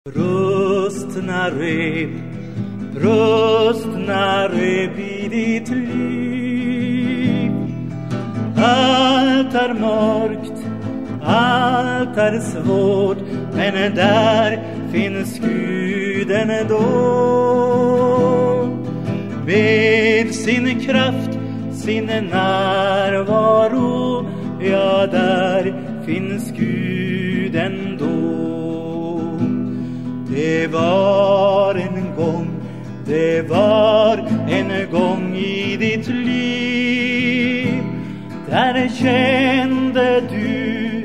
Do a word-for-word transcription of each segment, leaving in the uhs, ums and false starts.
Brustna rep, brustna rep i ditt liv. Allt är mörkt, allt är svårt, men där finns Gud ändå. Med sin kraft, sin närvaro, ja, där finns Gud ändå. Det var en gång, det var en gång i ditt liv, där kände du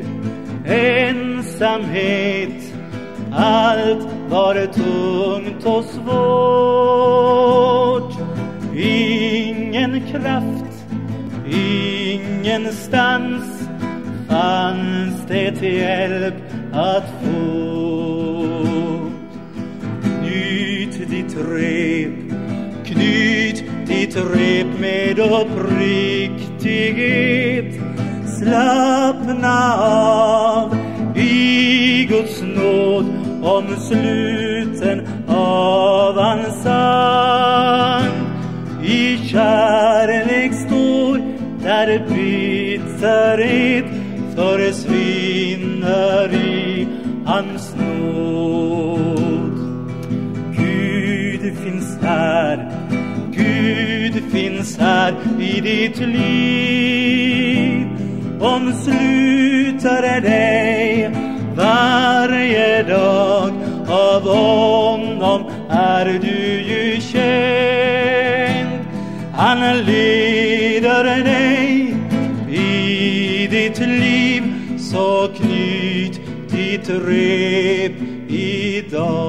ensamhet. Allt var tungt och svårt. Ingen kraft, ingenstans fanns det till hjälp att få. Knyt ditt rep, knyt ditt rep med uppriktighet. Slappna av i Guds nåd, omsluten av hans hand. I kärlek står där bitterhet försvinner i hans nåd. Gud finns här, Gud finns här i ditt liv. Omsluter dig varje dag, av honom är du ju känd. Han leder dig i ditt liv, så knyt ditt rep idag.